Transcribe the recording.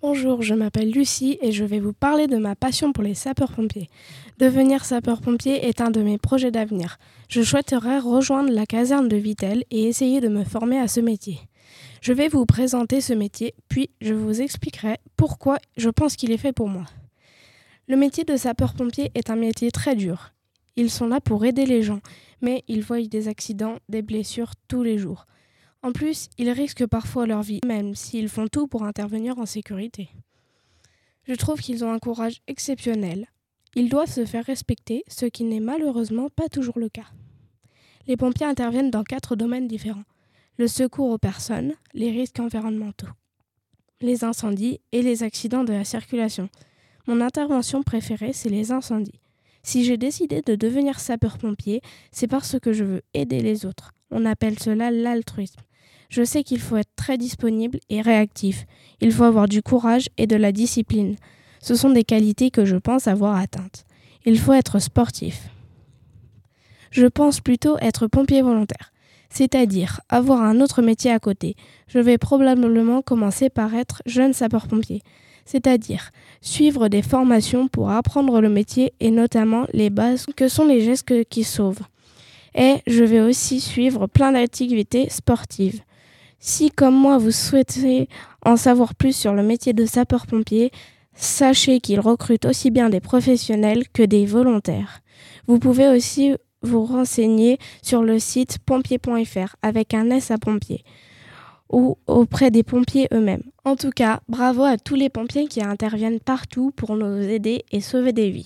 Bonjour, je m'appelle Lucie et je vais vous parler de ma passion pour les sapeurs-pompiers. Devenir sapeur-pompier est un de mes projets d'avenir. Je souhaiterais rejoindre la caserne de Vittel et essayer de me former à ce métier. Je vais vous présenter ce métier, puis je vous expliquerai pourquoi je pense qu'il est fait pour moi. Le métier de sapeur-pompier est un métier très dur. Ils sont là pour aider les gens, mais ils voient des accidents, des blessures tous les jours. En plus, ils risquent parfois leur vie, même s'ils font tout pour intervenir en sécurité. Je trouve qu'ils ont un courage exceptionnel. Ils doivent se faire respecter, ce qui n'est malheureusement pas toujours le cas. Les pompiers interviennent dans 4 domaines différents. Le secours aux personnes, les risques environnementaux, les incendies et les accidents de la circulation. Mon intervention préférée, c'est les incendies. Si j'ai décidé de devenir sapeur-pompier, c'est parce que je veux aider les autres. On appelle cela l'altruisme. Je sais qu'il faut être très disponible et réactif. Il faut avoir du courage et de la discipline. Ce sont des qualités que je pense avoir atteintes. Il faut être sportif. Je pense plutôt être pompier volontaire, c'est-à-dire avoir un autre métier à côté. Je vais probablement commencer par être jeune sapeur-pompier, c'est-à-dire suivre des formations pour apprendre le métier et notamment les bases que sont les gestes qui sauvent. Et je vais aussi suivre plein d'activités sportives. Si, comme moi, vous souhaitez en savoir plus sur le métier de sapeur-pompier, sachez qu'il recrute aussi bien des professionnels que des volontaires. Vous pouvez aussi vous renseigner sur le site pompier.fr avec un S à pompier ou auprès des pompiers eux-mêmes. En tout cas, bravo à tous les pompiers qui interviennent partout pour nous aider et sauver des vies.